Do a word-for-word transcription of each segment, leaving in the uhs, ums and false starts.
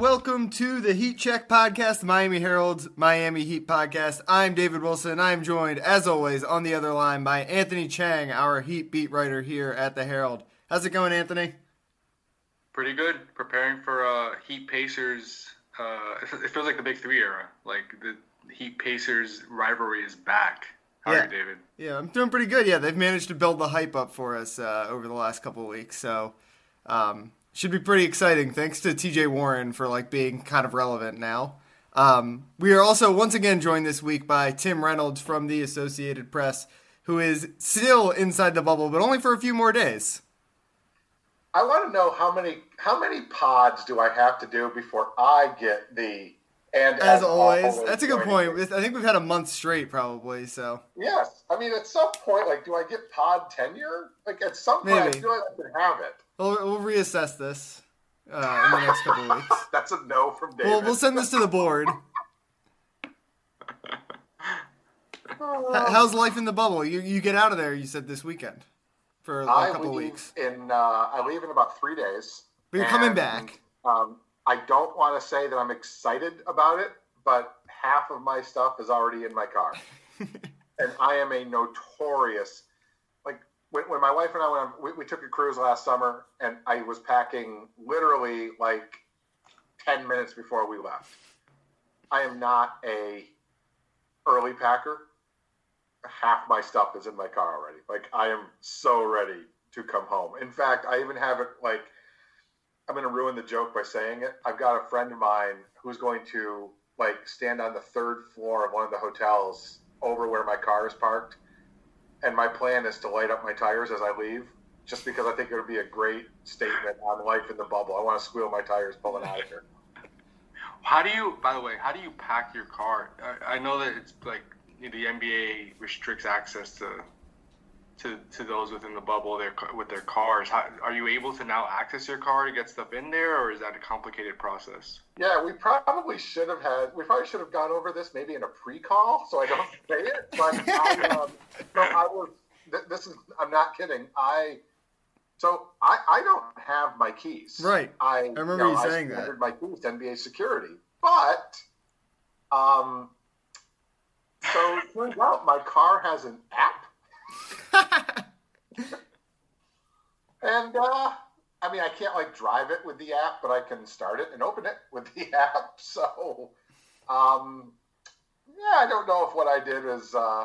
welcome to the Heat Check Podcast, the Miami Herald's Miami Heat Podcast. I'm David Wilson. I'm joined, as always, on the other line by Anthony Chang, our Heat beat writer here at the Herald. How's it going, Anthony? Pretty good. Preparing for uh, Heat Pacers. Uh, it feels like the Big Three era. Like the Heat Pacers rivalry is back. How yeah. are you, David? Yeah, I'm doing pretty good. Yeah, they've managed to build the hype up for us uh, over the last couple of weeks. So, um, should be pretty exciting. Thanks to T J Warren for like being kind of relevant now. Um, we are also once again joined this week by Tim Reynolds from the Associated Press, who is still inside the bubble, but only for a few more days. I want to know how many how many pods do I have to do before I get the and as, as always, always that's a good point. Me. I think we've had a month straight probably. So yes, I mean at some point, like, do I get pod tenure? Like at some point, Maybe. I feel like I can have it. We'll, we'll reassess this uh, in the next couple of weeks. That's a no from David. We'll, we'll send this to the board. How's life in the bubble? You you get out of there, you said, this weekend for a I couple of leave weeks. In, uh, I leave in about three days. But you're and, coming back. Um, I don't want to say that I'm excited about it, but half of my stuff is already in my car. And I am a notorious... When, when my wife and I went on, we, we took a cruise last summer, and I was packing literally like ten minutes before we left. I am not a early packer. Half my stuff is in my car already. Like, I am so ready to come home. In fact, I even have it like, I'm going to ruin the joke by saying it. I've got a friend of mine who's going to like stand on the third floor of one of the hotels over where my car is parked. And my plan is to light up my tires as I leave, just because I think it would be a great statement on life in the bubble. I want to squeal my tires pulling out of here. How do you, by the way, how do you pack your car? I, I know that it's like the N B A restricts access to to, to those within the bubble their, with their cars. How, are you able to now access your car to get stuff in there, or is that a complicated process? Yeah, we probably should have had, we probably should have gone over this maybe in a pre-call, so I don't say it. But I, um, no, I was, this is, I'm not kidding. I, so I, I don't have my keys. Right. I, I remember you, know, you saying I that. I my keys to N B A security. But, um, so it turns out my car has an app. And, uh, I mean, I can't, like, drive it with the app, but I can start it and open it with the app. So, um, yeah, I don't know if what I did is, uh,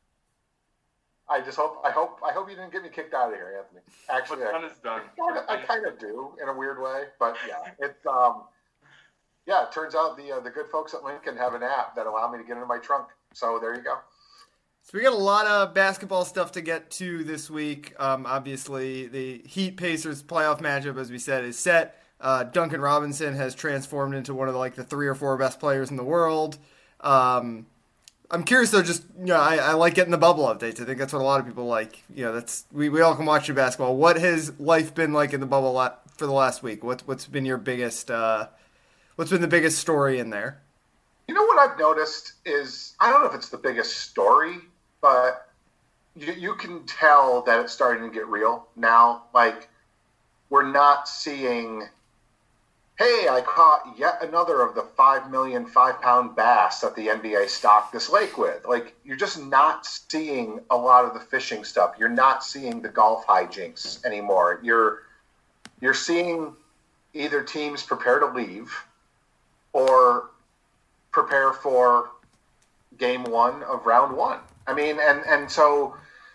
I just hope, I hope, I hope you didn't get me kicked out of here, Anthony. Actually, What's done is done. I, I kind of do in a weird way, but yeah, it's, um, yeah, it turns out the, uh, the good folks at Lincoln have an app that allow me to get into my trunk. So there you go. So we got a lot of basketball stuff to get to this week. Um, obviously, the Heat Pacers playoff matchup, as we said, is set. Uh, Duncan Robinson has transformed into one of the, like the three or four best players in the world. Um, I'm curious though. Just you know, I, I like getting the bubble updates. I think that's what a lot of people like. You know, that's we, we all can watch your basketball. What has life been like in the bubble la- for the last week? What what's been your biggest? Uh, what's been the biggest story in there? You know what I've noticed is I don't know if it's the biggest story. But you, you can tell that it's starting to get real now. Like, we're not seeing, hey, I caught yet another of the five million five-pound bass that the N B A stocked this lake with. Like, you're just not seeing a lot of the fishing stuff. You're not seeing the golf hijinks anymore. You're you're seeing either teams prepare to leave or prepare for game one of round one. I mean, and, and so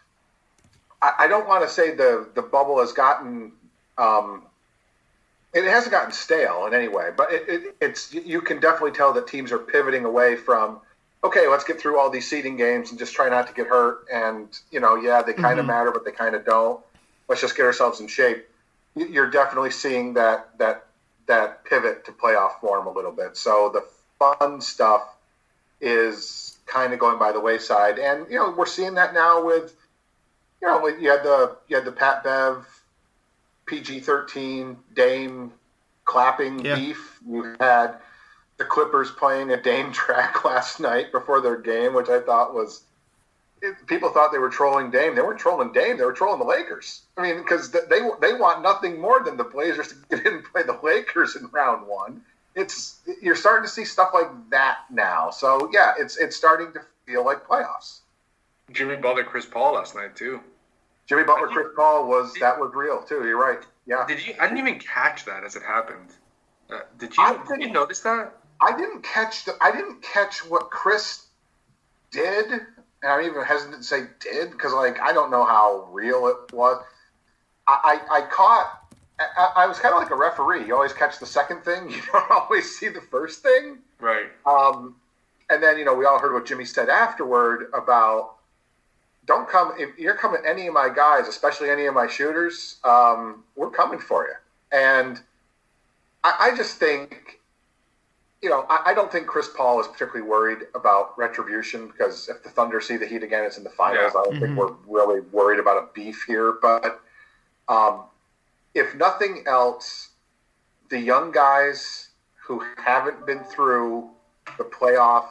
I, I don't want to say the, the bubble has gotten, um, it hasn't gotten stale in any way, but it, it, it's you can definitely tell that teams are pivoting away from, okay, let's get through all these seeding games and just try not to get hurt. And, you know, yeah, they kind of mm-hmm. matter, but they kind of don't. Let's just get ourselves in shape. You're definitely seeing that that that pivot to playoff form a little bit. So the fun stuff is kind of going by the wayside, and you know we're seeing that now with, you know, you had the you had the Pat Bev, P G thirteen Dame clapping yeah. beef. You had the Clippers playing a Dame track last night before their game, which I thought was it, people thought they were trolling Dame. They weren't trolling Dame; they were trolling the Lakers. I mean, because they they want nothing more than the Blazers to get in and play the Lakers in round one. it's you're starting to see stuff like that now. So yeah, it's it's starting to feel like playoffs. Jimmy Butler, Chris Paul last night too. Jimmy Butler, Chris Paul was that was real too. You're right. Yeah. Did you? I didn't even catch that as it happened. Uh, did you? Did you notice that? I didn't catch the. I didn't catch what Chris did, and I'm even hesitant to say did because like I don't know how real it was. I I, I caught. I, I was kind of like a referee. You always catch the second thing. You don't always see the first thing. Right. Um, and then, you know, we all heard what Jimmy said afterward about don't come, if you're coming any of my guys, especially any of my shooters, um, we're coming for you. And I, I just think, you know, I, I don't think Chris Paul is particularly worried about retribution because if the Thunder see the Heat again, it's in the finals. Yeah. I don't mm-hmm. think we're really worried about a beef here. But, um, if nothing else, the young guys who haven't been through the playoff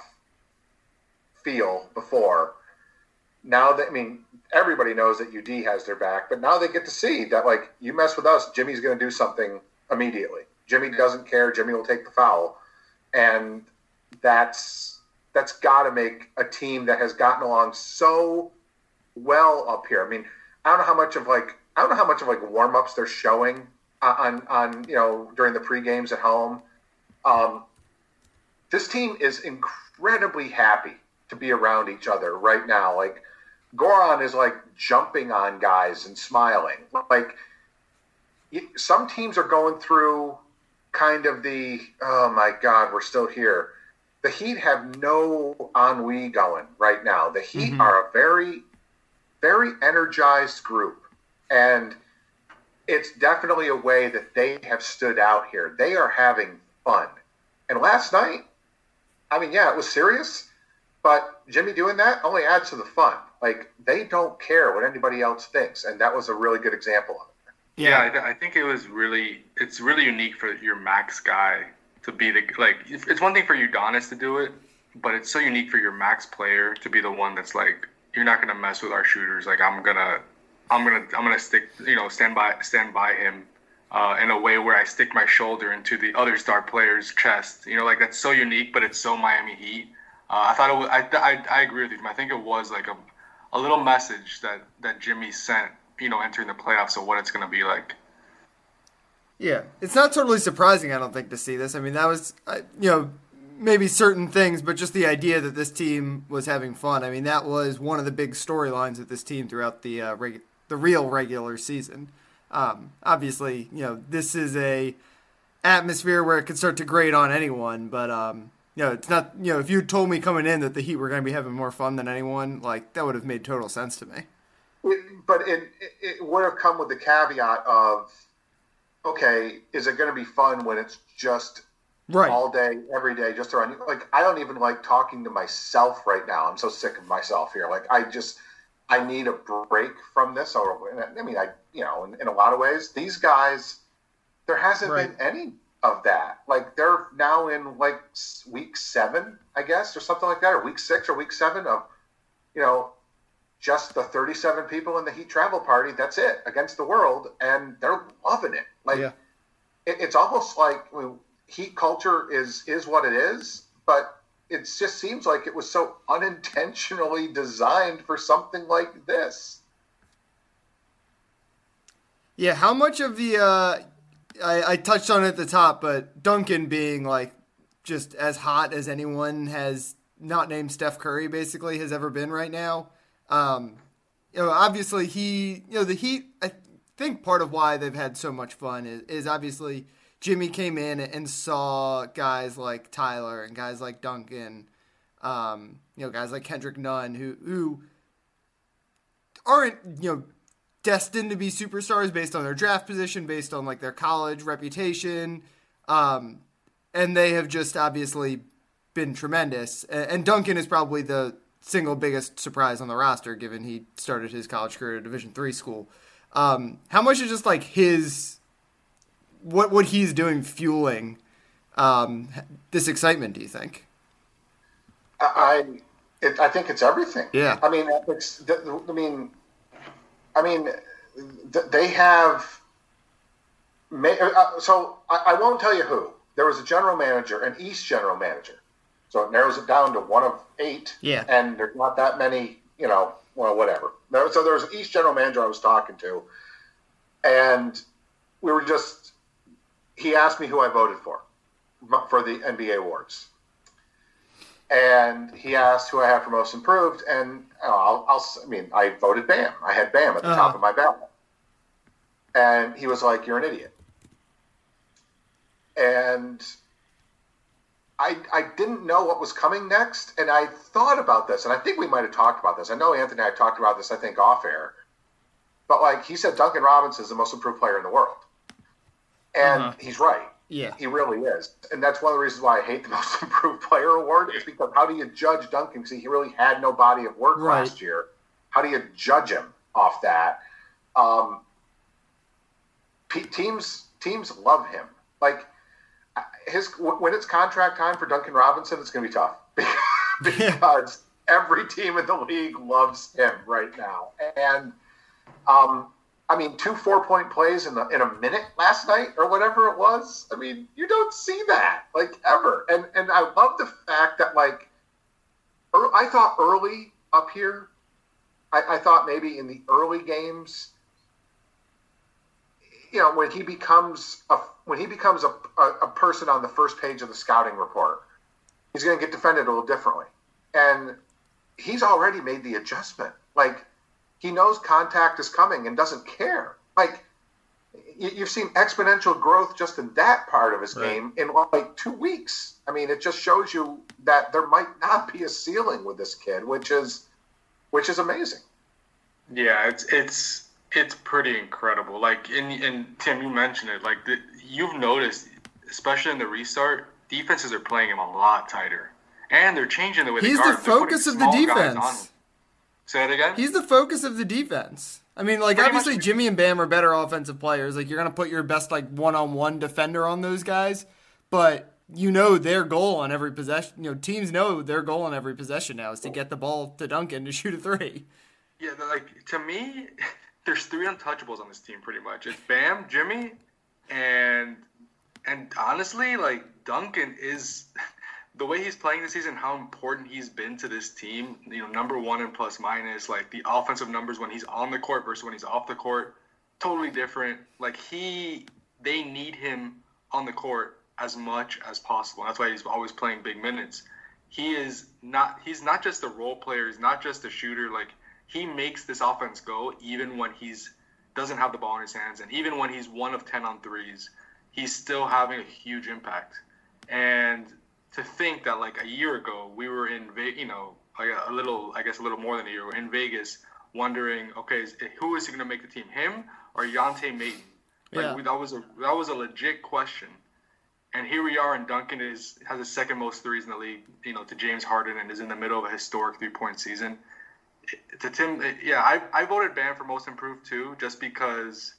feel before, now that, I mean, everybody knows that U D has their back, but now they get to see that, like, you mess with us, Jimmy's going to do something immediately. Jimmy doesn't care. Jimmy will take the foul. And that's that's got to make a team that has gotten along so well up here. I mean, I don't know how much of, like, I don't know how much of like warm-ups they're showing on, on you know, during the pre-games at home. Um, this team is incredibly happy to be around each other right now. Like, Goran is like jumping on guys and smiling. Like, some teams are going through kind of the, oh my God, we're still here. The Heat have no ennui going right now. The Heat mm-hmm. are a very, very energized group. And it's definitely a way that they have stood out here. They are having fun. And last night, I mean, yeah, it was serious, but Jimmy doing that only adds to the fun. Like, they don't care what anybody else thinks, and that was a really good example of it. Yeah, I, I think it was really, it's really unique for your max guy to be the, like, it's one thing for Udonis to do it, but it's so unique for your max player to be the one that's like, you're not going to mess with our shooters. Like, I'm going to, I'm gonna I'm gonna stick you know stand by stand by him uh, in a way where I stick my shoulder into the other star player's chest. You know, like that's so unique, but it's so Miami Heat. Uh, I thought it was. I, I I agree with you. I think it was like a a little message that, that Jimmy sent. You know, entering the playoffs of what it's gonna be like. Yeah, it's not totally surprising. I don't think to see this. I mean, that was you know maybe certain things, but just the idea that this team was having fun. I mean, that was one of the big storylines of this team throughout the uh, reg- the real regular season. Um, obviously, you know, this is a atmosphere where it could start to grate on anyone, but, um, you know, it's not, you know, if you told me coming in that the Heat were going to be having more fun than anyone, like, that would have made total sense to me. But it, it would have come with the caveat of, okay, is it going to be fun when it's just right. all day, every day, just around you? Like, I don't even like talking to myself right now. I'm so sick of myself here. Like, I just... I need a break from this. Or I mean, I you know, in, in a lot of ways, these guys, there hasn't right. been any of that. Like they're now in like week seven, I guess, or something like that, or week six or week seven of, you know, just the thirty-seven people in the Heat travel party. That's it against the world, and they're loving it. Like yeah. it, it's almost like I mean, Heat culture is is what it is, but. It just seems like it was so unintentionally designed for something like this. Yeah, how much of the, uh, I, I touched on it at the top, but Duncan being like just as hot as anyone has not named Steph Curry basically has ever been right now. Um, you know, obviously he, you know, the Heat, I think part of why they've had so much fun is, is obviously Jimmy came in and saw guys like Tyler and guys like Duncan, um, you know, guys like Kendrick Nunn who who aren't, you know, destined to be superstars based on their draft position, based on like their college reputation, um, and they have just obviously been tremendous. And Duncan is probably the single biggest surprise on the roster, given he started his college career at a Division three school. Um, how much is just like his What what he's doing fueling um, this excitement? Do you think? I it, I think it's everything. Yeah. I mean, it's. I mean, I mean, they have. So I, I won't tell you who. there was a general manager, an East general manager. So it narrows it down to one of eight. Yeah. And there's not that many, you know, well, whatever. So there was an East general manager I was talking to, and we were just, he asked me who I voted for, for the N B A awards. And he asked who I had for most improved, and I'll, I'll I mean, I voted Bam. I had Bam at the uh-huh. top of my ballot. And he was like, "You're an idiot." And I I didn't know what was coming next, and I thought about this, and I think we might have talked about this. I know Anthony and I talked about this, I think, off air. But, like, he said Duncan Robinson is the most improved player in the world. And uh-huh. he's right. Yeah. He really is. And that's one of the reasons why I hate the most improved player award, is because how do you judge Duncan? Because he really had no body of work right. last year. How do you judge him off that? Um, teams teams love him. Like, his when it's contract time for Duncan Robinson, it's going to be tough. because every team in the league loves him right now. And, um, I mean, two four-point plays in, the, in a minute last night or whatever it was. I mean, you don't see that, like, ever. And and I love the fact that, like, er, I thought early up here, I, I thought maybe in the early games, you know, when he becomes a when he becomes a, a, a person on the first page of the scouting report, he's going to get defended a little differently. And he's already made the adjustment. Like, he knows contact is coming and doesn't care. Like, you've seen exponential growth just in that part of his right. game in like two weeks. I mean, it just shows you that there might not be a ceiling with this kid, which is, which is amazing. Yeah, it's it's it's pretty incredible. Like, and and Tim, you mentioned it. Like, the, you've noticed, especially in the restart, defenses are playing him a lot tighter, and they're changing the way he's they guard. the focus of the defense. Say it again? He's the focus of the defense. I mean, like, Pretty obviously much. Jimmy and Bam are better offensive players. Like, you're going to put your best, like, one-on-one defender on those guys. But you know their goal on every possession. You know, teams know their goal on every possession now is to get the ball to Duncan to shoot a three. Yeah, like, to me, there's three untouchables on this team pretty much. It's Bam, Jimmy, and and honestly, like, Duncan is – the way he's playing this season, how important he's been to this team, you know, number one in plus minus, like the offensive numbers when he's on the court versus when he's off the court, totally different. Like, he, they need him on the court as much as possible. That's why he's always playing big minutes. He is not, he's not just a role player. He's not just a shooter. Like, he makes this offense go even when he's doesn't have the ball in his hands. And even when he's one of ten on threes, he's still having a huge impact. And to think that, like, a year ago, we were in, you know, like a little, I guess a little more than a year, we're in Vegas wondering, okay, is, who is going to make the team, him or Yante Maton? Like, yeah. we, that was a that was a legit question. And here we are, and Duncan is has the second most threes in the league, you know, to James Harden, and is in the middle of a historic three-point season. To Tim, yeah, I I voted Bam for most improved too, just because,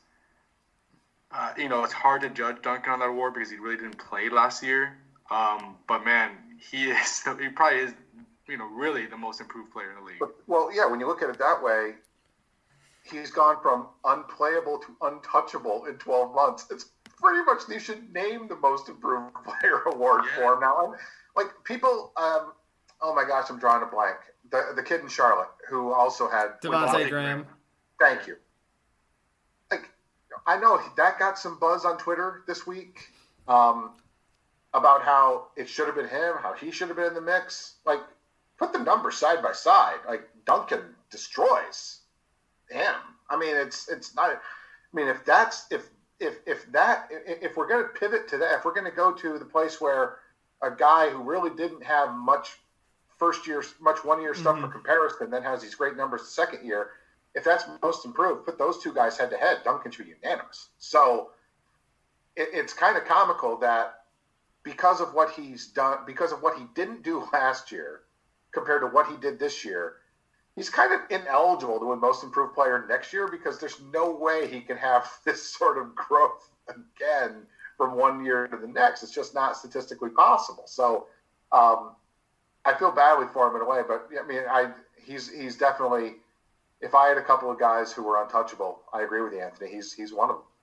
uh, you know, it's hard to judge Duncan on that award because he really didn't play last year. Um, but man, he is, he probably is, you know, really the most improved player in the league. But, well, yeah, when you look at it that way, he's gone from unplayable to untouchable in twelve months. It's pretty much, you should name the most improved player award yeah. for him now. And, like, people, um, oh my gosh, I'm drawing a blank. The the kid in Charlotte who also had Devontae Graham. Thank you. Like, I know that got some buzz on Twitter this week. Um, about how it should have been him, how he should have been in the mix. Like, put the numbers side by side. Like, Duncan destroys him. I mean, it's it's not. I mean, if that's if if if that if we're going to pivot to that, if we're going to go to the place where a guy who really didn't have much first year, much one year stuff mm-hmm. for comparison, then has these great numbers the second year. If that's most improved, put those two guys head to head. Duncan should be unanimous. So it, it's kind of comical that, because of what he's done, because of what he didn't do last year compared to what he did this year, he's kind of ineligible to win most improved player next year because there's no way he can have this sort of growth again from one year to the next. It's just not statistically possible. So um, I feel badly for him in a way, but I mean, I he's he's definitely, if I had a couple of guys who were untouchable, I agree with you, Anthony. He's he's one of them.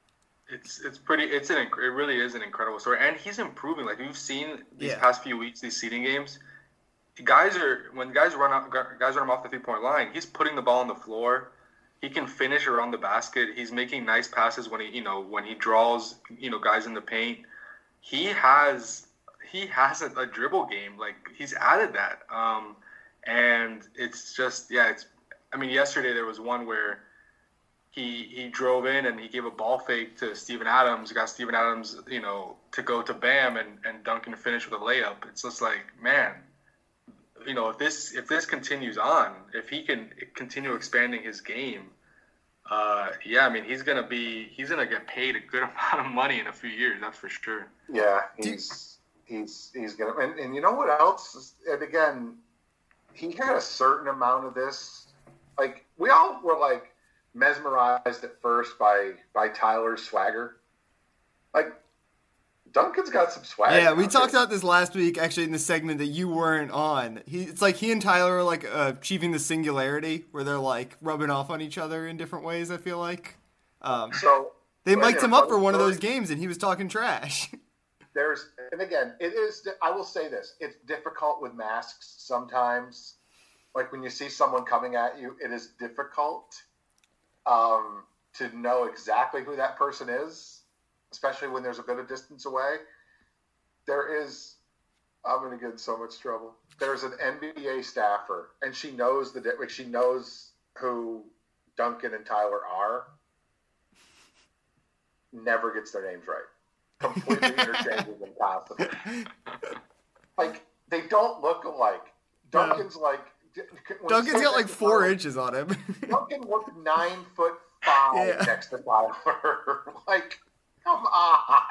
It's it's pretty. It's an it really is an incredible story, and he's improving. Like we've seen these Yeah. past few weeks, these seeding games. Guys are when guys run out, guys run him off the three point line. He's putting the ball on the floor. He can finish around the basket. He's making nice passes when he you know when he draws you know guys in the paint. He has he has a, a dribble game. Like he's added that, um, and it's just yeah. It's I mean yesterday there was one where. He he drove in and he gave a ball fake to Steven Adams, got Steven Adams, you know, to go to Bam and, and Duncan finished with a layup. It's just like, man, you know, if this if this continues on, if he can continue expanding his game, uh, yeah, I mean, he's gonna be he's gonna get paid a good amount of money in a few years, that's for sure. Yeah, he's he's he's gonna and, and you know what else? And again, he had a certain amount of this. Like we all were like. Mesmerized at first by by Tyler's swagger. Like Duncan's got some swagger. Yeah, we talked about this last week, actually, in the segment that you weren't on. He, it's like he and Tyler are like uh, achieving the singularity, where they're like rubbing off on each other in different ways. I feel like um, so they right mic'd here, him up for funny one of story. those games, and he was talking trash. There's and again, it is. I will say this: it's difficult with masks sometimes. Like when you see someone coming at you, it is difficult. Um, to know exactly who that person is, especially when there's a bit of distance away. There is, I'm going to get in so much trouble. There's an N B A staffer, and she knows the like she knows who Duncan and Tyler are. Never gets their names right. Completely interchanges them constantly. Like they don't look alike. Duncan's like. Duncan's got like four inches on him. Duncan looked nine foot five Yeah. next to Tyler. Like, come on.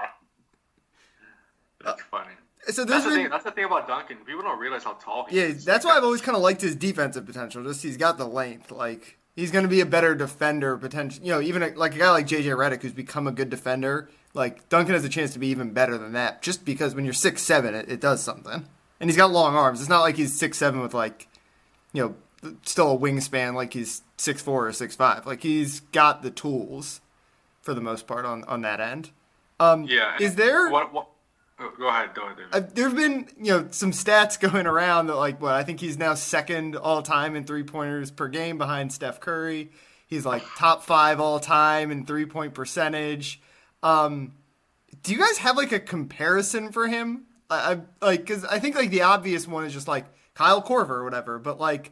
That's funny. So That's there's the been, thing. That's the thing about Duncan. People don't realize how tall he yeah, is. that's why I've always kind of liked his defensive potential. Just he's got the length. Like he's going to be a better defender, potential. You know, even a, like a guy like J J Redick who's become a good defender. Like Duncan has a chance to be even better than that, just because when you're six seven, it, it does something. And he's got long arms. It's not like he's six seven with like. You know, still a wingspan like he's six four or six five. Like he's got the tools for the most part on, on that end. Um, Yeah. Is there? What, what, oh, go ahead. Go ahead, David. Uh, there have been you know some stats going around that like what I think he's now second all time in three pointers per game behind Steph Curry. He's like top five all time in three point percentage. Um, do you guys have like a comparison for him? I, I like because I think like the obvious one is just like. Kyle Korver or whatever, but like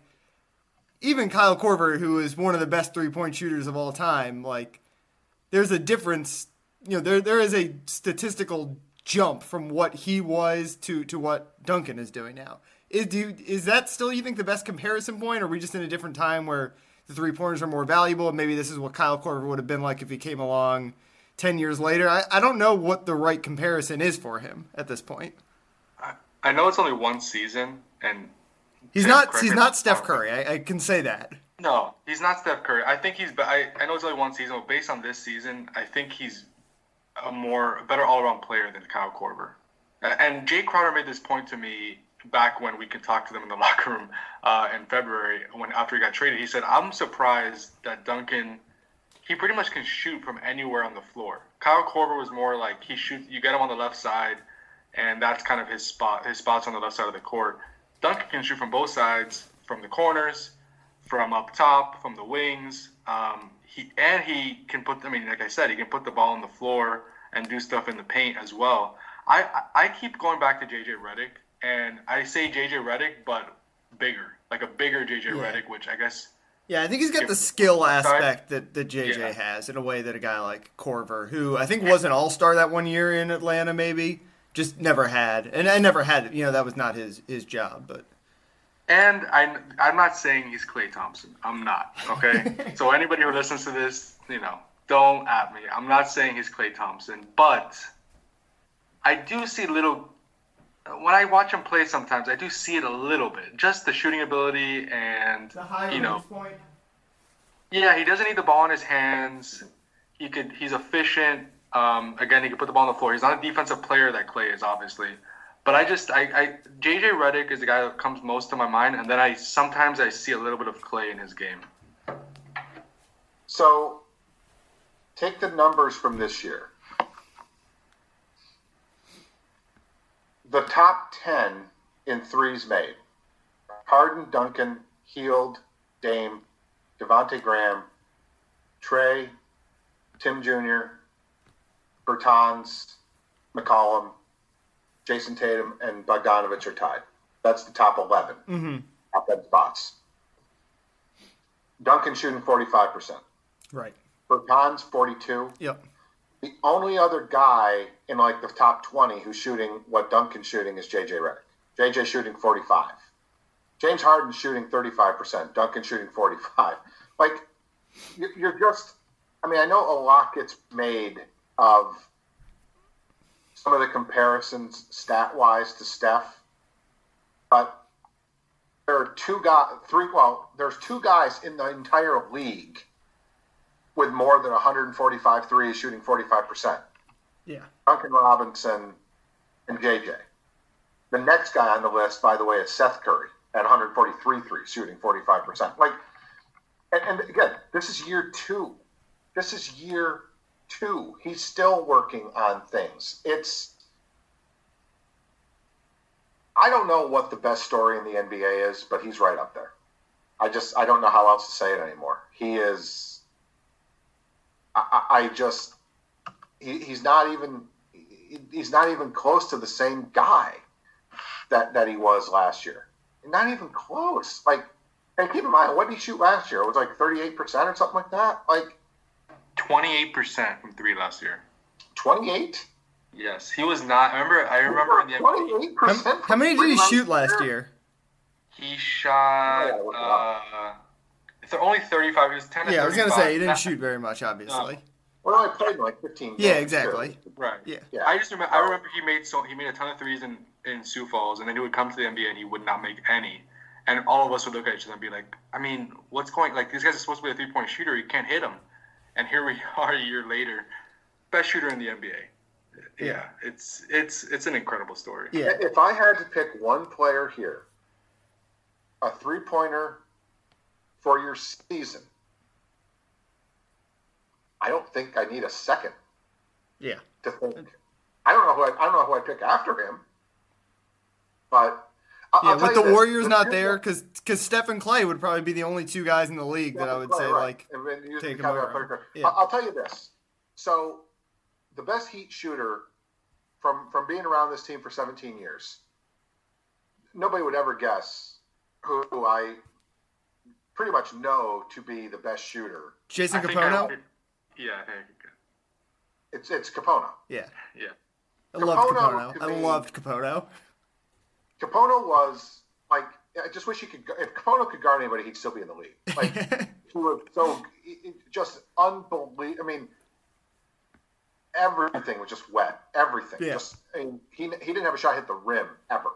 even Kyle Korver, who is one of the best three-point shooters of all time, like there's a difference. You know, there there is a statistical jump from what he was to, to what Duncan is doing now. Is do you, is that still you think the best comparison point, or are we just in a different time where the three-pointers are more valuable, and maybe this is what Kyle Korver would have been like if he came along ten years later? I, I don't know what the right comparison is for him at this point. I, I know it's only one season, and He's Tim, not. correct He's me not if Steph I'm Curry. I, I can say that. No, he's not Steph Curry. I think he's. I, I know it's only one season, but based on this season, I think he's a more a better all-around player than Kyle Korver. And Jay Crowder made this point to me back when we could talk to them in the locker room uh, in February when after he got traded. He said, "I'm surprised that Duncan. He pretty much can shoot from anywhere on the floor. Kyle Korver was more like he shoots. You get him on the left side, and that's kind of his spot. His spots on the left side of the court." Duncan can shoot from both sides, from the corners, from up top, from the wings. Um, he and he can put. I mean, like I said, he can put the ball on the floor and do stuff in the paint as well. I I keep going back to J J Redick, and I say J J Redick, but bigger, like a bigger J J Yeah. Redick, which I guess. Yeah, I think he's got If- the skill aspect Sorry? that, that J J Yeah. has in a way that a guy like Korver, who I think was an all-star that one year in Atlanta, maybe just never had, and I never had. You know, that was not his his job, but. And I, I'm not saying he's Klay Thompson. I'm not, okay? So anybody who listens to this, you know, don't at me. I'm not saying he's Klay Thompson. But I do see little – when I watch him play sometimes, I do see it a little bit. Just the shooting ability and, you know – point. yeah, he doesn't need the ball in his hands. He could. He's efficient. Um, again, he can put the ball on the floor. He's not a defensive player that Klay is, obviously. But I just, I, I, J J Redick is the guy that comes most to my mind, and then I sometimes I see a little bit of Klay in his game. So, take the numbers from this year. the top ten in threes made: Harden, Duncan, Hield, Dame, Devontae Graham, Trey, Tim Junior, Bertans, McCollum, Jason Tatum, and Bogdanovich are tied. That's the top eleven Mm-hmm. top ten spots. Duncan shooting forty-five percent. Right. Bertans forty-two. Yep. The only other guy in like the top twenty who's shooting what Duncan's shooting is J J Redick. J J shooting forty-five. James Harden shooting thirty-five percent. Duncan shooting forty-five. Like, you're just, I mean, I know a lot gets made of some of the comparisons stat-wise to Steph, but there are two guys, three, well, there's two guys in the entire league with more than one forty-five threes shooting forty-five percent. Yeah. Duncan Robinson and J J. The next guy on the list, by the way, is Seth Curry at one forty-three threes shooting forty-five percent. Like, and, and again, this is year two. This is year two. He's still working on things. It's, I don't know what the best story in the N B A is, but he's right up there. I just, I don't know how else to say it anymore. He is, I, I just, he, he's not even, he's not even close to the same guy that, that he was last year. Not even close. Like, and keep in mind, what did he shoot last year? It was like thirty-eight percent or something like that? Like, twenty-eight percent from three last year. twenty-eight? Yes, he was not. I remember. I remember in the twenty-eight percent. How, how many did he shoot last year? He shot. Oh, yeah, uh, if they're only thirty-five. He was ten. Yeah, I was gonna thirty-five. say he didn't That- shoot very much, obviously. No. Well, I played in like fifteen games. Yeah, exactly. too. Right. Yeah. Yeah. I just remember. I remember he made so he made a ton of threes in in Sioux Falls, and then he would come to the N B A and he would not make any. And all of us would look at each other and be like, I mean, what's going? Like, these guys are supposed to be a three point shooter. You can't hit them. And here we are a year later, best shooter in the N B A. Yeah, it's it's it's an incredible story. Yeah. If I had to pick one player here, a three-pointer for your season, I don't think I need a second Yeah. to think. I don't know who I, I don't know who I'd pick after him, but I'll, Yeah, I'll tell with you the this. Warriors not Here's there, what- because because Steph and Clay would probably be the only two guys in the league that I would say, Right. like, And then use the take him caveat over. player. Yeah. I'll, I'll tell you this. So, the best Heat shooter from from being around this team for seventeen years, nobody would ever guess who, who I pretty much know to be the best shooter. Jason I think I- Capono? yeah, I think. It's it's Capono. Yeah. Yeah. I loved Capono, Capono. to I me- loved Capono. Capono was like, I just wish he could. If Capono could guard anybody, he'd still be in the league. Like, he was so it- it just unbelievable. I mean, everything was just wet. Everything. Yeah. Just I mean, he he didn't have a shot hit the rim ever.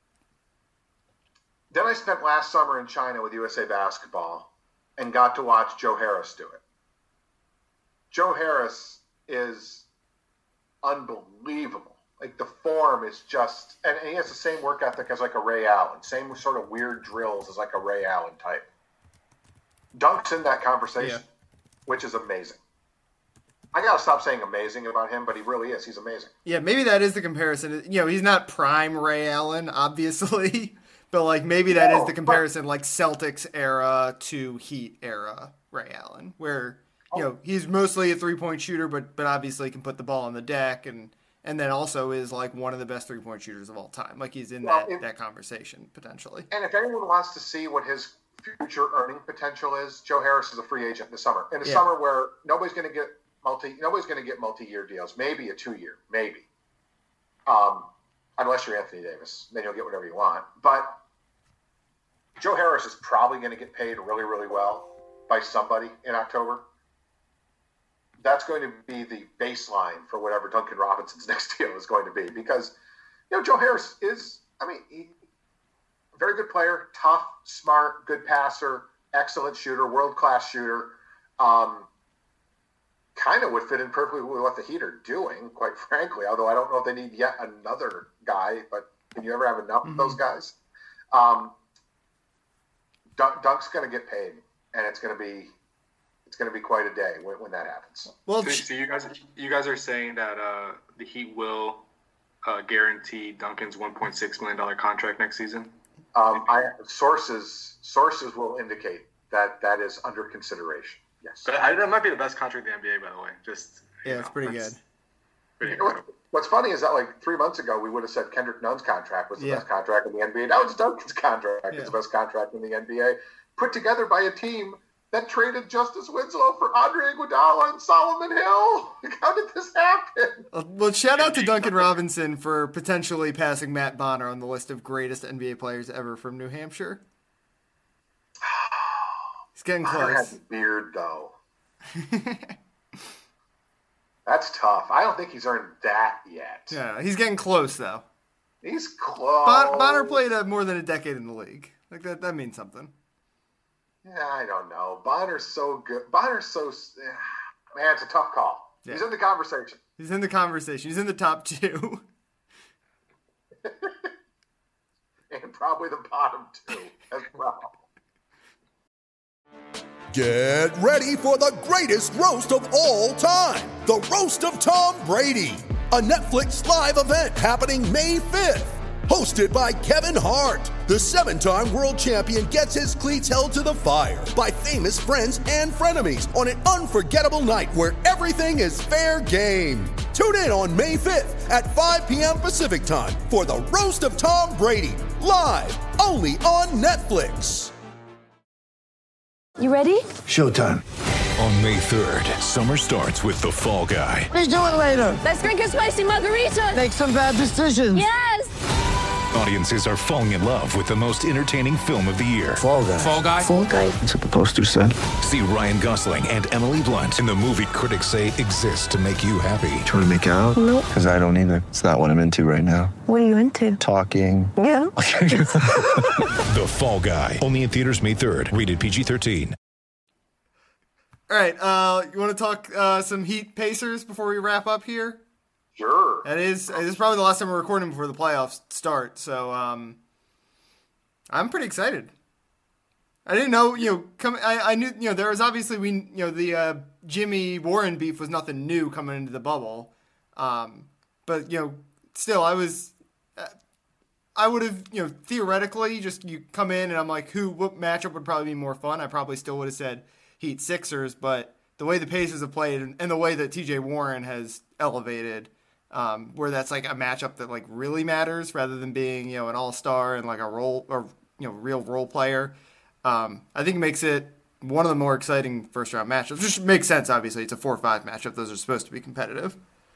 Then I spent last summer in China with U S A Basketball and got to watch Joe Harris do it. Joe Harris is unbelievable. Like, the form is just, and, and he has the same work ethic as like a Ray Allen, same sort of weird drills as like a Ray Allen type. Dunk's in that conversation, Yeah. which is amazing. I gotta stop saying amazing about him, but he really is. He's amazing. Yeah, maybe that is the comparison. You know, he's not prime Ray Allen, obviously, but like maybe that No, is the comparison, like Celtics era to Heat era Ray Allen, where you know he's mostly a three point shooter, but but obviously can put the ball on the deck, and and then also is like one of the best three point shooters of all time. Like he's in Well, that if- that conversation potentially. And if anyone wants to see what his future earning potential is, Joe Harris is a free agent this summer. In a Yeah. summer where nobody's going to get multi, nobody's going to get multi-year deals. Maybe a two-year, maybe. Um, unless you're Anthony Davis, then you'll get whatever you want. But Joe Harris is probably going to get paid really, really well by somebody in October. That's going to be the baseline for whatever Duncan Robinson's next deal is going to be, because you know Joe Harris is, I mean, he, very good player, tough, smart, good passer, excellent shooter, world-class shooter. Um, kind of would fit in perfectly with what the Heat are doing, quite frankly, although I don't know if they need yet another guy, but can you ever have enough Mm-hmm. of those guys? Um, Dunk, Dunk's going to get paid, and it's going to be it's going to be quite a day when, when that happens. Well, So, so you guys, you guys are saying that uh, the Heat will uh, guarantee Duncan's one point six million dollars contract next season? Um, I sources sources will indicate that that is under consideration. Yes. But I, that might be the best contract in the N B A, by the way. Just yeah, know, it's pretty good. Pretty you know, what, what's funny is that like three months ago we would have said Kendrick Nunn's contract was the yeah. best contract in the N B A. Now it's Duncan's contract yeah. is the best contract in the N B A, put together by a team that traded Justice Winslow for Andre Iguodala and Solomon Hill. How did this happen? Well, shout out to Duncan Robinson for potentially passing Matt Bonner on the list of greatest N B A players ever from New Hampshire. He's getting Bonner close. has a beard, though. That's tough. I don't think he's earned that yet. Yeah, he's getting close, though. He's close. Bon- Bonner played uh, more than a decade in the league. Like that, that means something. Yeah, I don't know. Bonner's so good. Bonner's so... Man, it's a tough call. Yeah. He's in the conversation. He's in the conversation. He's in the top two. And probably the bottom two as well. Get ready for the greatest roast of all time. The Roast of Tom Brady. A Netflix live event happening May fifth. Hosted by Kevin Hart. The seven-time world champion gets his cleats held to the fire by famous friends and frenemies on an unforgettable night where everything is fair game. Tune in on May fifth at five p.m. Pacific time for the Roast of Tom Brady. Live only on Netflix. You ready? Showtime. On May third, summer starts with The Fall Guy. Let's do it later. Let's drink a spicy margarita. Make some bad decisions. Yes. Audiences are falling in love with the most entertaining film of the year. Fall Guy. Fall Guy? Fall Guy. That's what the poster said. See Ryan Gosling and Emily Blunt in the movie critics say exists to make you happy. Trying to make it out? Nope. Because I don't either. It's not what I'm into right now. What are you into? Talking. Yeah. The Fall Guy. Only in theaters May third. Rated P G thirteen. All right. Uh, you want to talk uh, some Heat Pacers before we wrap up here? Sure. That is, this is probably the last time we're recording before the playoffs start. So um, I'm pretty excited. I didn't know, you know, come. I, I knew, you know, there was obviously we, you know, the uh, Jimmy Warren beef was nothing new coming into the bubble, um, but you know, still, I was, uh, I would have, you know, theoretically, just you come in and I'm like, who, what matchup would probably be more fun? I probably still would have said Heat Sixers, but the way the Pacers have played and, and the way that T J Warren has elevated. Um, where that's like a matchup that like really matters rather than being, you know, an all-star and like a role or, you know, real role player. Um, I think it makes it one of the more exciting first round matchups, which makes sense. Obviously it's a four or five matchup. Those are supposed to be competitive.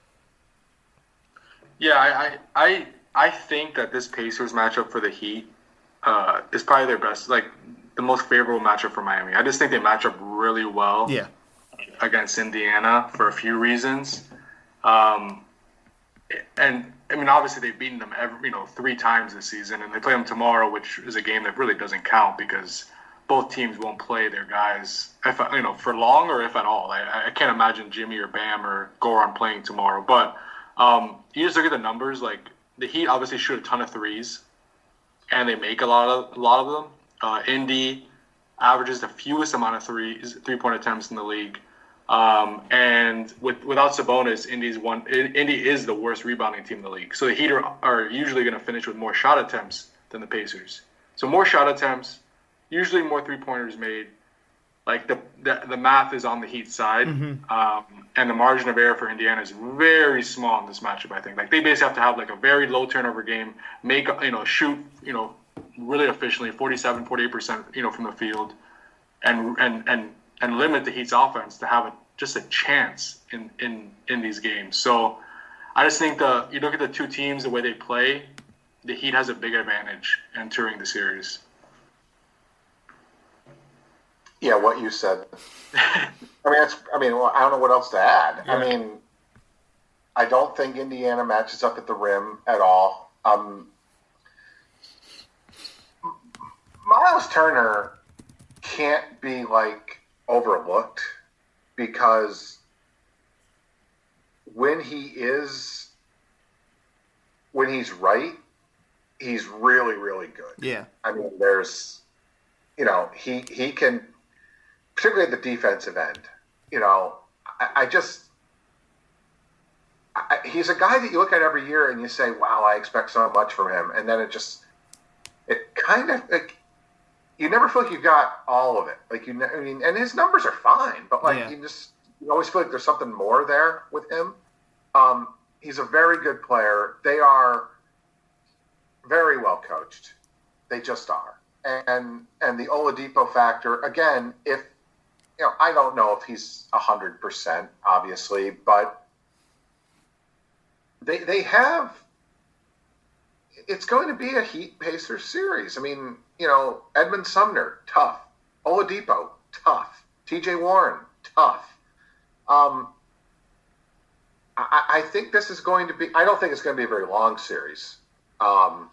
Yeah. I, I, I think that this Pacers matchup for the Heat, uh, is probably their best, like the most favorable matchup for Miami. I just think they match up really well Yeah. against Indiana for a few reasons. Um, And I mean, obviously they've beaten them every, you know, three times this season, and they play them tomorrow, which is a game that really doesn't count because both teams won't play their guys, if you know, for long or if at all. I, I can't imagine Jimmy or Bam or Goran playing tomorrow. But um, you just look at the numbers. Like the Heat obviously shoot a ton of threes, and they make a lot of a lot of them. Uh, Indy averages the fewest amount of threes, three-point attempts in the league. Um, and with, without Sabonis, Indy's one. Indy is the worst rebounding team in the league. So the Heat are, are usually going to finish with more shot attempts than the Pacers. So more shot attempts, usually more three pointers made. Like the the, the math is on the Heat side, mm-hmm. um, and the margin of error for Indiana is very small in this matchup. I think like they basically have to have like a very low turnover game, make you know shoot you know really efficiently, forty-seven, forty-eight percent you know from the field, and and and. and limit the Heat's offense to have a, just a chance in, in, in these games. So I just think the you look at the two teams, the way they play, the Heat has a big advantage entering the series. Yeah, what you said. I mean, it's, I mean, well, I don't know what else to add. Yeah. I mean, I don't think Indiana matches up at the rim at all. Um, Miles Turner can't be like overlooked because when he is when he's right, he's really, really good. Yeah. I mean, there's, you know, he, he can, particularly at the defensive end, you know, I, I just, I, he's a guy that you look at every year and you say, wow, I expect so much from him. And then it just, it kind of, like, you never feel like you got all of it. Like, you, I mean, and his numbers are fine, but, like, yeah. you just, you always feel like there's something more there with him. Um, he's a very good player. They are very well coached. They just are. And and the Oladipo factor, again, if, you know, I don't know if he's one hundred percent, obviously, but they they have, it's going to be a Heat Pacers series. I mean, you know, Edmund Sumner, tough. Oladipo, tough. T J Warren, tough. Um, I, I think this is going to be, I don't think it's going to be a very long series. Um,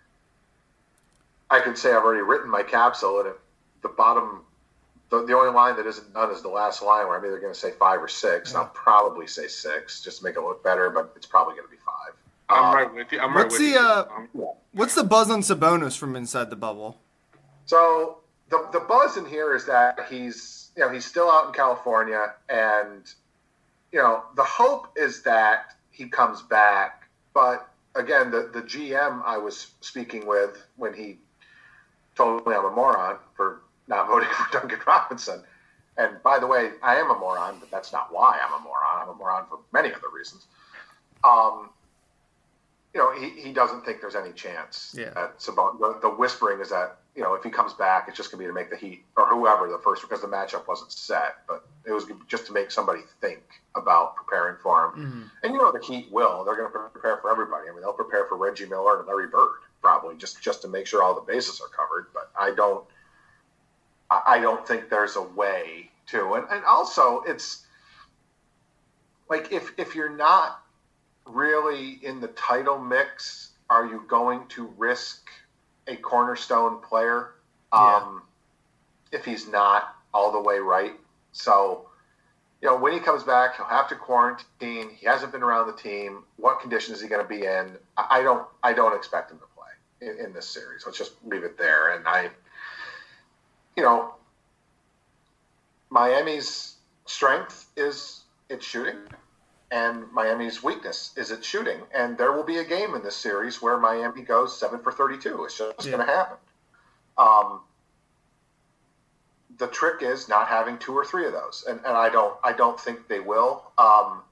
I can say I've already written my capsule, and at the bottom, the, the only line that isn't done is the last line, where I'm either going to say five or six, yeah. and I'll probably say six just to make it look better, but it's probably going to be five. I'm um, right with you. I'm right what's with the you. uh, yeah. what's the buzz on Sabonis from inside the bubble? So the the buzz in here is that he's you know he's still out in California, and you know the hope is that he comes back, but again, the the G M I was speaking with when he told me I'm a moron for not voting for Duncan Robinson. And by the way, I am a moron, but that's not why I'm a moron. I'm a moron for many other reasons. Um, you know, he, he doesn't think there's any chance. Yeah. That Sabonis, the, the whispering is that, you know, if he comes back, it's just going to be to make the Heat, or whoever, the first, because the matchup wasn't set, but it was just to make somebody think about preparing for him. Mm-hmm. And, you know, the Heat will. They're going to prepare for everybody. I mean, they'll prepare for Reggie Miller and Larry Bird, probably, just, just to make sure all the bases are covered. But I don't, I don't think there's a way to. And, and also, it's like if if you're not really in the title mix, are you going to risk a cornerstone player um, yeah. if he's not all the way right? So, you know, when he comes back, he'll have to quarantine. He hasn't been around the team. What condition is he going to be in? I don't. I don't expect him to play in, in this series. Let's just leave it there. And I, you know, Miami's strength is its shooting, and Miami's weakness is its shooting. And there will be a game in this series where Miami goes seven for thirty-two. It's just yeah. going to happen. Um, the trick is not having two or three of those, and, and I don't I don't think they will. Um,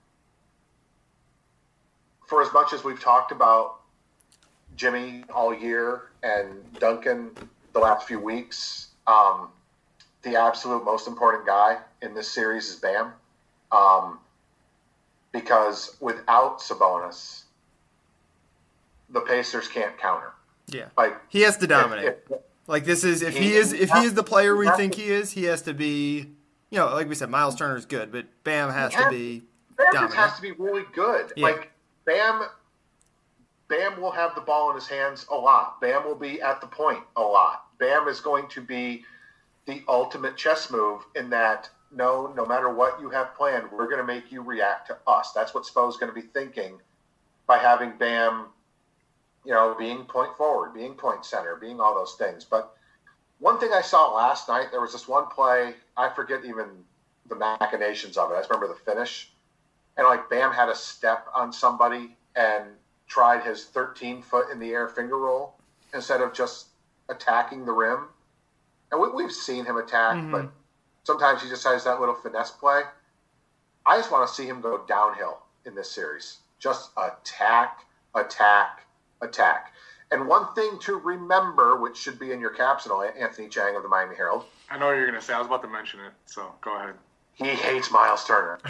for as much as we've talked about Jimmy all year and Duncan the last few weeks, um, the absolute most important guy in this series is Bam. Um, because without Sabonis, the Pacers can't counter. Yeah. Like he has to dominate. If, if, like this is if he, he is if he is the player we think to, he is, he has to be, you know, like we said, Miles Turner's good, but Bam has has, to be Bam dominant. has to be really good. Yeah. Like Bam Bam will have the ball in his hands a lot. Bam will be at the point a lot. Bam is going to be the ultimate chess move in that no, no matter what you have planned, we're going to make you react to us. That's what Spo's going to be thinking by having Bam, you know, being point forward, being point center, being all those things. But one thing I saw last night, there was this one play, I forget even the machinations of it. I just remember the finish. And like Bam had a step on somebody and tried his thirteen foot in the air finger roll instead of just attacking the rim. And we, we've seen him attack, mm-hmm. but sometimes he just has that little finesse play. I just want to see him go downhill in this series. Just attack, attack, attack. And one thing to remember, which should be in your capsule, Anthony Chang of the Miami Herald. I know what you're going to say. I was about to mention it, so go ahead. He hates Miles Turner.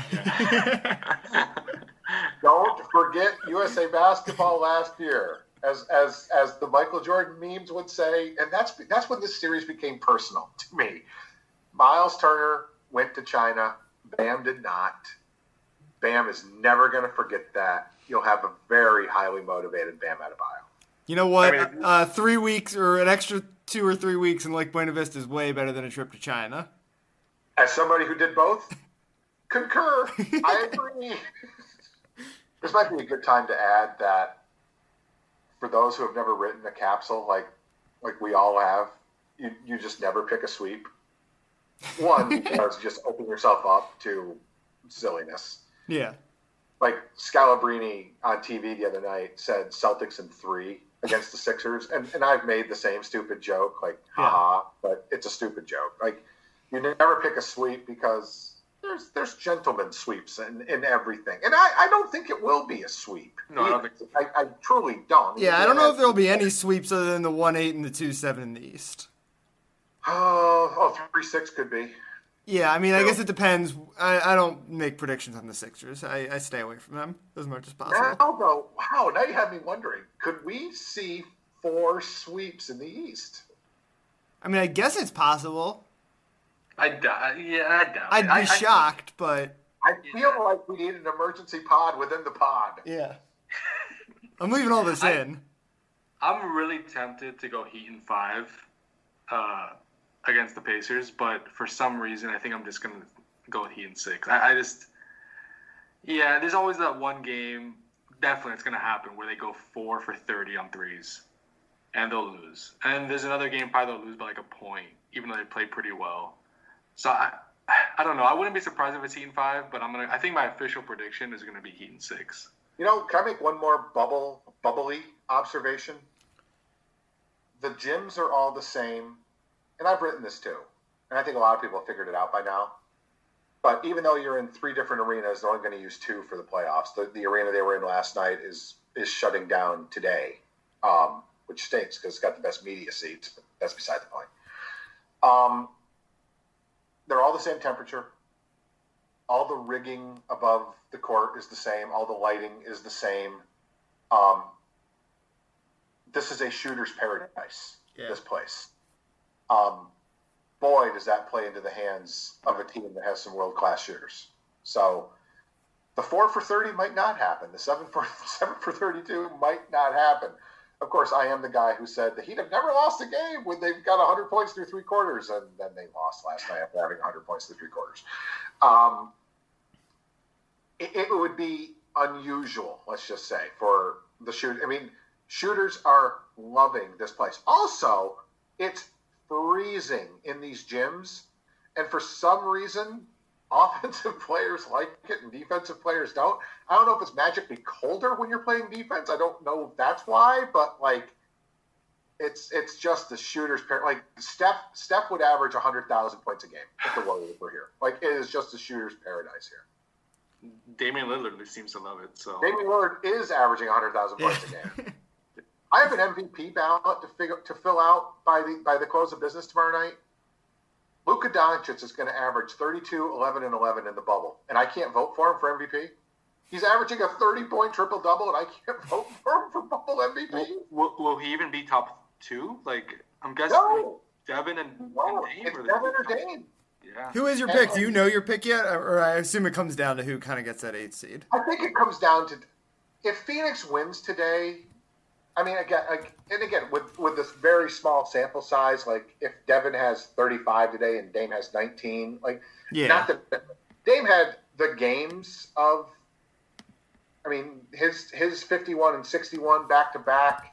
Don't forget U S A Basketball last year. As as as the Michael Jordan memes would say, and that's that's when this series became personal to me. Miles Turner went to China. Bam did not. Bam is never going to forget that. You'll have a very highly motivated Bam Adebayo. You know what? I mean, uh, three weeks or an extra two or three weeks in Lake Buena Vista is way better than a trip to China. As somebody who did both, concur. I agree. This might be a good time to add that for those who have never written a capsule like like we all have, you, you just never pick a sweep. One, because just open yourself up to silliness. Yeah. like Scalabrini on T V the other night said Celtics in three against the Sixers, and, and I've made the same stupid joke, like, haha, but it's a stupid joke. Like, you never pick a sweep because there's there's gentlemen sweeps in, in everything. And I, I don't think it will be a sweep. No, I don't think so. I, I truly don't. Yeah, I don't know if there'll be any sweeps other than the one eight and the two seven in the East. Oh, oh three six could be. Yeah, I mean, I guess it depends. I, I don't make predictions on the Sixers. I, I stay away from them as much as possible. Now, though, wow, now you have me wondering, could we see four sweeps in the East? I mean, I guess it's possible. I doubt. Yeah, I doubt. I'd be it. I, shocked, but I feel like we need an emergency pod within the pod. yeah. I'm leaving all this I- in. I'm really tempted to go Heat in five uh, against the Pacers, but for some reason, I think I'm just gonna go with Heat in six. I, I just, yeah, there's always that one game. Definitely, it's gonna happen where they go four for thirty on threes, and they'll lose. And there's another game probably they'll lose by like a point, even though they play pretty well. So I, I don't know. I wouldn't be surprised if it's Heat in five, but I'm gonna. I think my official prediction is gonna be Heat in six. You know, can I make one more bubble, bubbly observation? The gyms are all the same, and I've written this too, and I think a lot of people have figured it out by now. But even though you're in three different arenas, they're only going to use two for the playoffs. The, the arena they were in last night is is shutting down today, um, which stinks because it's got the best media seats, but that's beside the point. Um, they're all the same temperature. All the rigging above the court is the same. All the lighting is the same. Um, this is a shooter's paradise, Yeah. this place. Um, boy, does that play into the hands of a team that has some world-class shooters. So the four for thirty might not happen. The seven for seven for thirty-two might not happen. Of course, I am the guy who said the Heat have never lost a game when they've got one hundred points through three quarters, and then they lost last night after having one hundred points through three quarters. Um, it, it would be unusual, let's just say, for the shoot. I mean, shooters are loving this place. Also, it's freezing in these gyms, and for some reason, offensive players like it and defensive players don't. I don't know if it's magically colder when you're playing defense. I don't know if that's why, but like, it's it's just the shooter's pair. Like Steph, Steph would average a hundred thousand points a game if the Warriors were here. Like it is just the shooter's paradise here. Damian Lillard seems to love it. So Damian Lillard is averaging a hundred thousand points a game. I have an M V P ballot to figure to fill out by the by the close of business tomorrow night. Luka Doncic is going to average thirty-two, eleven, and eleven in the bubble, and I can't vote for him for M V P. He's averaging a thirty-point triple-double, and I can't vote for him for bubble M V P. Will, will he even be top two? Like, I'm guessing No. Devin and, No, and Dame? it's or the- Devin or Dame. Yeah. Who is your pick? Do you know your pick yet? Or I assume it comes down to who kind of gets that eighth seed. I think it comes down to if Phoenix wins today. I mean, again, like, and again, with with this very small sample size, like if Devin has thirty-five today and Dame has nineteen, like, Yeah. not that Dame had the games of. I mean, his his fifty-one and sixty-one back to back.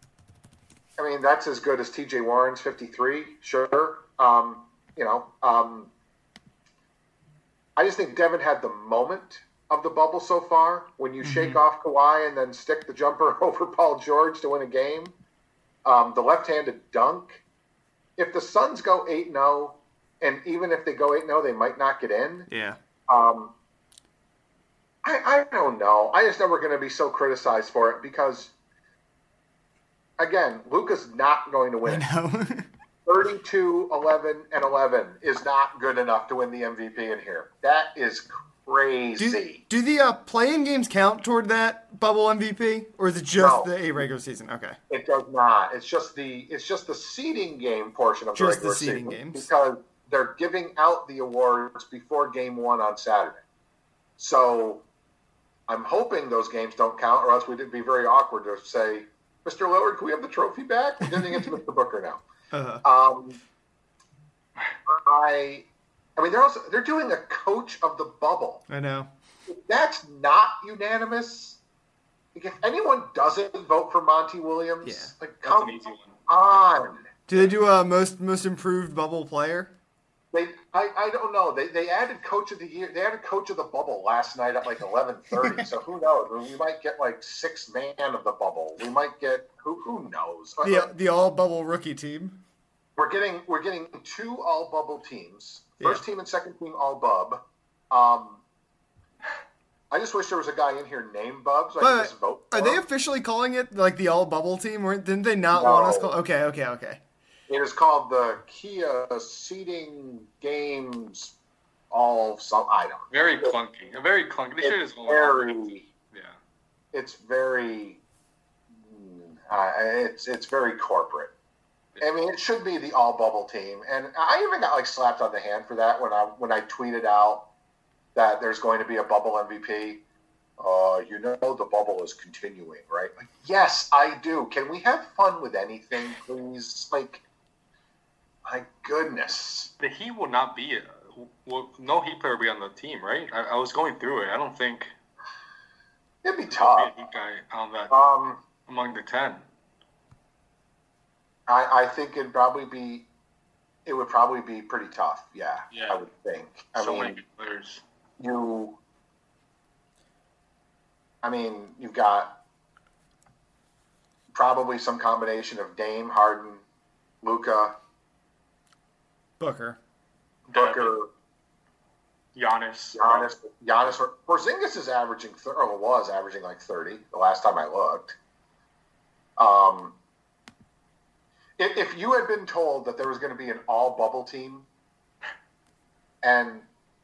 I mean, that's as good as T J Warren's fifty-three, sure. Um, you know, um, I just think Devin had the moment of the bubble so far. When you mm-hmm. shake off Kawhi and then stick the jumper over Paul George to win a game, um, the left-handed dunk. If the Suns go eight and oh, and even if they go eight and oh, they might not get in. Yeah. Um, I, I don't know. I just know we're going to be so criticized for it because, again, Luka's not going to win. I know. thirty-two, eleven, and eleven is not good enough to win the M V P in here. That is crazy. Do, do the uh, play-in games count toward that bubble M V P, or is it just No. the a regular season? Okay. It does not. It's just the it's just the seeding game portion of the Just the regular seeding season games. because they're giving out the awards before game one on Saturday. So I'm hoping those games don't count, or else we'd be very awkward to say, Mister Lillard, can we have the trophy back? We're getting into Mister Booker now. Uh-huh. Um, I, I mean, they're also they're doing a coach of the bubble. I know. If that's not unanimous, like if anyone doesn't vote for Monty Williams, Yeah. like That's come an easy one. on. Do they do a most most improved bubble player? They, I, I don't know. They, they added coach of the year. They added coach of the bubble last night at like eleven thirty. So who knows? We might get like sixth man of the bubble. We might get who who knows? The the all bubble rookie team. We're getting we're getting two all bubble teams. First Yeah. team and second team all bub. Um, I just wish there was a guy in here named Bub so I could But just vote. For are they him. officially calling it like the all bubble team? Weren't didn't they not No. want us call? Okay, okay, okay. It is called the Kia Seating Games All Some. I don't. Very clunky. Very clunky. They should It's just very. Yeah. It's very. Uh, it's it's very corporate. I mean, it should be the all bubble team, and I even got like slapped on the hand for that when I when I tweeted out that there's going to be a bubble M V P. Uh, you know the bubble is continuing, right? Like, yes, I do. Can we have fun with anything, please? Like, my goodness. The Heat will not be. A, well, no Heat player will be on the team, right? I, I was going through it. I don't think It'd be there'll tough. be a Heat guy on that Um, among the ten. I, I think it'd probably be, it would probably be pretty tough. Yeah, Yeah. I would think. I So mean, many good players. you, I mean, you've got probably some combination of Dame, Harden, Luka, Booker. Booker, Giannis. Giannis. Giannis. Porzingis is averaging, th- or was averaging like thirty the last time I looked. Um, if, if you had been told that there was going to be an all bubble team and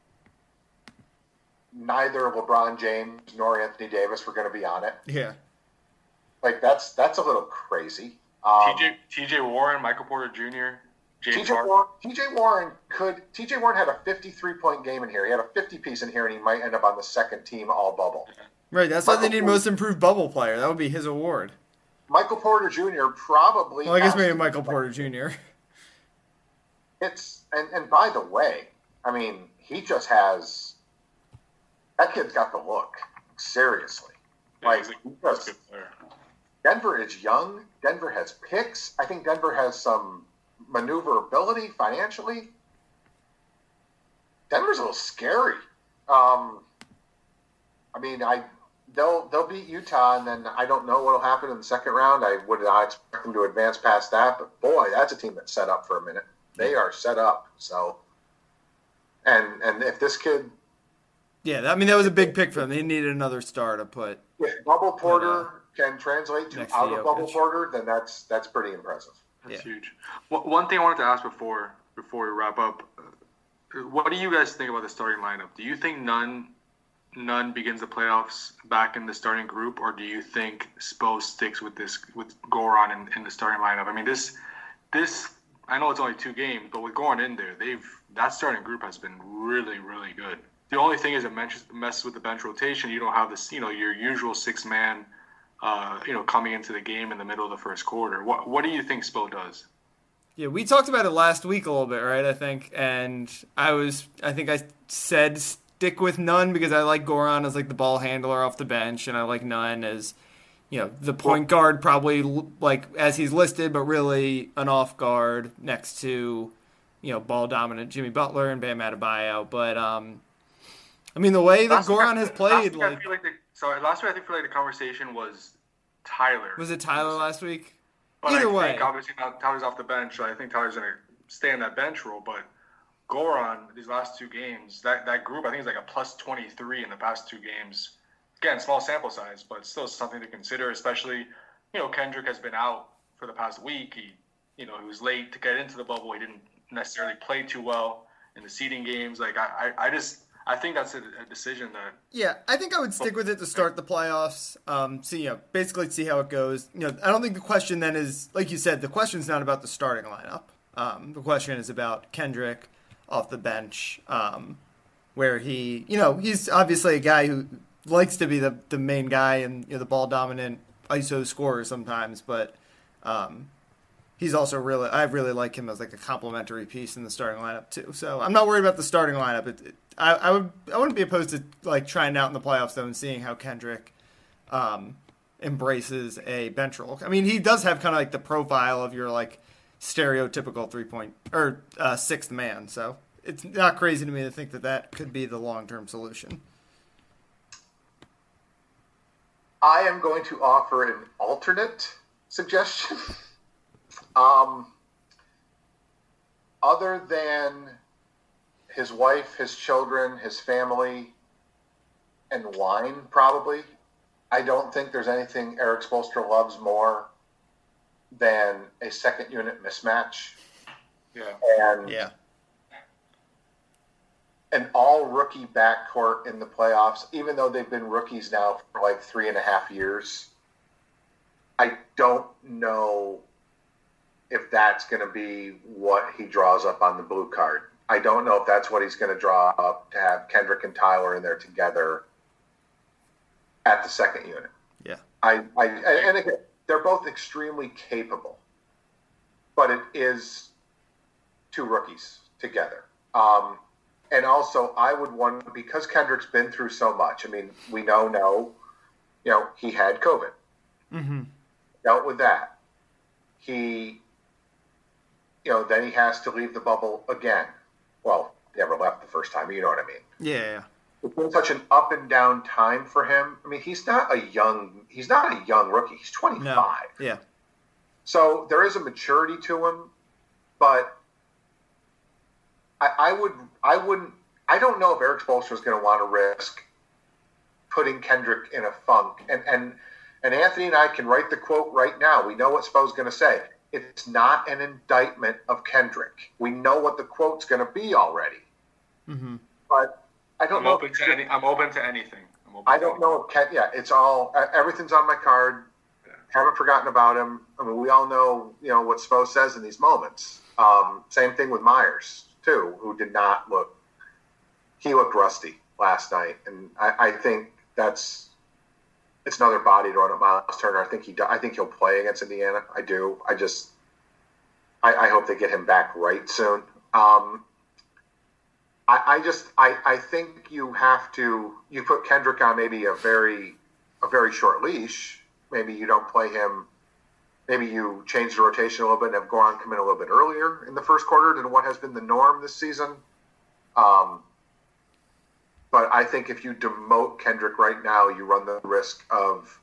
neither LeBron James nor Anthony Davis were going to be on it, Yeah. like that's that's a little crazy. Um, T J T J Warren, Michael Porter Junior, James T J Harden. Warren, T J Warren could. T J Warren had a fifty-three point game in here. He had a fifty piece in here, and he might end up on the second team all bubble. Right. That's why they Michael need Porter- most improved bubble player. That would be his award. Michael Porter Junior probably. Well, I guess has maybe to- Michael Porter Junior It's and and by the way, I mean he just has. That kid's got the look. Seriously, Yeah, like he's a, he he's a just- good player. Denver is young. Denver has picks. I think Denver has some maneuverability financially. Denver's a little scary. Um, I mean, I they'll they'll beat Utah, and then I don't know what'll happen in the second round. I would not expect them to advance past that, but boy, that's a team that's set up for a minute. They are set up. So, and and if this kid, Yeah. I mean, that was a big pick for them. They needed another star to put. if Bubble Porter can translate to Next to out of Bubble Jokic. Porter, then that's that's pretty impressive. That's Yeah. huge. One one thing I wanted to ask before before we wrap up, uh, what do you guys think about the starting lineup? Do you think none none begins the playoffs back in the starting group, or do you think Spo sticks with this with Goran in, in the starting lineup? I mean, this this I know it's only two games, but with Goran in there, they've that starting group has been really really good. The only thing is it messes messes with the bench rotation. You don't have this, you know, your usual six man. Uh, you know, coming into the game in the middle of the first quarter. What what do you think Spo does? Yeah, we talked about it last week a little bit, right? I think, and I was, I think I said stick with Nunn because I like Goran as like the ball handler off the bench, and I like Nunn as, you know, the point guard probably like as he's listed, but really an off guard next to, you know, ball dominant Jimmy Butler and Bam Adebayo. But um, I mean, the way that Last week I- Goran has last played, week I like, feel like the, sorry, last week I think feel like the conversation was Tyler. was it Tyler last week? But Either I way, think obviously now Tyler's off the bench, so I think Tyler's going to stay in that bench role. But Goran, these last two games, that, that group, I think is like a plus twenty-three in the past two games. Again, small sample size, but still something to consider, especially, you know, Kendrick has been out for the past week. He, you know, he was late to get into the bubble. He didn't necessarily play too well in the seeding games. Like, I, I, I just, I think that's a, a decision that yeah, I think I would stick with it to start the playoffs. Um, see, you know, basically see how it goes. You know, I don't think the question then is, like you said, the question's not about the starting lineup. Um, the question is about Kendrick off the bench, um, where he, you know, he's obviously a guy who likes to be the, the main guy and, you know, the ball dominant I S O scorer sometimes, but um, he's also really, I really like him as like a complementary piece in the starting lineup too. So I'm not worried about the starting lineup. It, it, I, I would, I wouldn't be opposed to like trying out in the playoffs though and seeing how Kendrick um, embraces a bench role. I mean, he does have kind of like the profile of your like stereotypical three point or uh, sixth man. So it's not crazy to me to think that that could be the long-term solution. I am going to offer an alternate suggestion. um, other than his wife, his children, his family, and wine, probably, I don't think there's anything Erik Spoelstra loves more than a second unit mismatch. Yeah. And Yeah. an all rookie backcourt in the playoffs, even though they've been rookies now for like three and a half years. I don't know if that's going to be what he draws up on the blue card. I don't know if that's what he's going to draw up to have Kendrick and Tyler in there together at the second unit. Yeah. I, I and again, they're both extremely capable, but it is two rookies together. Um, and also, I would want, because Kendrick's been through so much. I mean, we know, no, you know, he had COVID, Mm-hmm. dealt with that. He, you know, then he has to leave the bubble again. Well, never left the first time. You know what I mean? Yeah, yeah. It's been such an up and down time for him. I mean, he's not a young, he's not a young rookie. He's twenty-five. No. Yeah. So there is a maturity to him, but I, I would, I wouldn't, I don't know if Erik Spoelstra is going to want to risk putting Kendrick in a funk. And and and Anthony and I can write the quote right now. We know what Spo's going to say. It's not an indictment of Kendrick. We know what the quote's going to be already. Mm-hmm. But I don't I'm know. open if, to any. I'm open to anything. I'm open I to don't anything. know if Ken, yeah, it's all everything's on my card. Yeah. Haven't forgotten about him. I mean, we all know, you know, what Spo says in these moments. Um, same thing with Myers too, who did not look. He looked rusty last night, and I, I think that's it's another body to run at Miles Turner. I think he. I think he'll play against Indiana. I do. I just. I, I hope they get him back right soon. Um, I, I just. I, I think you have to. You put Kendrick on maybe a very, a very short leash. Maybe you don't play him. Maybe you change the rotation a little bit and have Goran come in a little bit earlier in the first quarter than what has been the norm this season. Um, but I think if you demote Kendrick right now, you run the risk of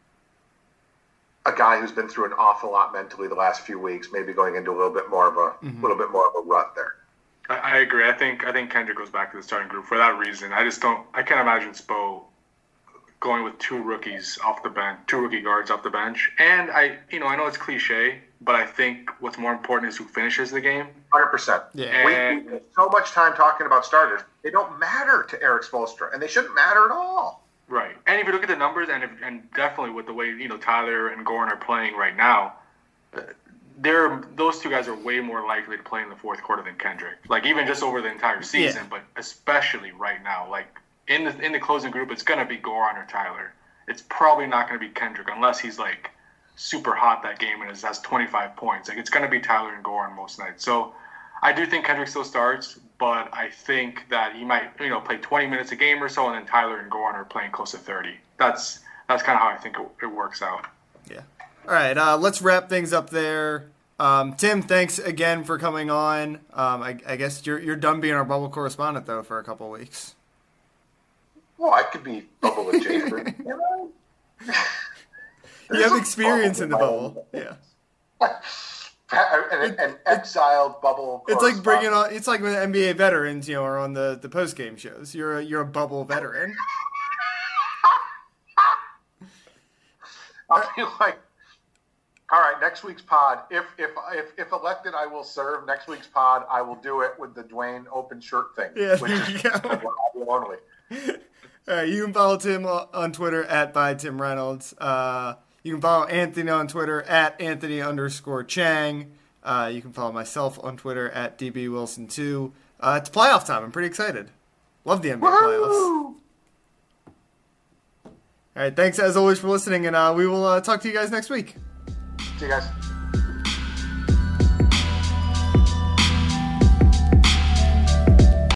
a guy who's been through an awful lot mentally the last few weeks, maybe going into a little bit more of a mm-hmm. little bit more of a rut there. I, I agree. I think I think Kendrick goes back to the starting group for that reason. I just don't. I can't imagine Spo going with two rookies off the bench, two rookie guards off the bench. And I, you know, I know it's cliche, but I think what's more important is who finishes the game. one hundred percent. Yeah. And, we, we spend so much time talking about starters. They don't matter to Erik Spoelstra, and they shouldn't matter at all. Right. And if you look at the numbers, and if, and definitely with the way, you know, Tyler and Goran are playing right now, they're those two guys are way more likely to play in the fourth quarter than Kendrick. Like, even just over the entire season, yeah. but especially right now. Like, in the in the closing group, it's going to be Goran or Tyler. It's probably not going to be Kendrick unless he's, like, super hot that game and has twenty-five points. Like, it's going to be Tyler and Goran most nights. So I do think Kendrick still starts, but I think that he might, you know, play twenty minutes a game or so, and then Tyler and Goran are playing close to thirty. That's that's kind of how I think it, it works out. Yeah. All right, uh, let's wrap things up there. Um, Tim, thanks again for coming on. Um, I, I guess you're you're done being our bubble correspondent, though, for a couple of weeks. Well, I could be bubble with Jason. You have experience in the bubble. Yeah. An, an exiled bubble. It's like bringing on. It's like when N B A veterans, you know, are on the, the post game shows. You're a you're a bubble veteran. I'll be like, all right, next week's pod. If if if if elected, I will serve. Next week's pod, I will do it with the Dwayne open shirt thing. Yeah, which there is you go. only. All right, you can follow Tim on Twitter at by Tim Reynolds. Uh, you can follow Anthony on Twitter at Anthony underscore Chang. Uh, you can follow myself on Twitter at D B Wilson two. Uh, it's playoff time. I'm pretty excited. Love the N B A Woo-hoo! playoffs. All right, thanks as always for listening, and uh, we will uh, talk to you guys next week. See you guys.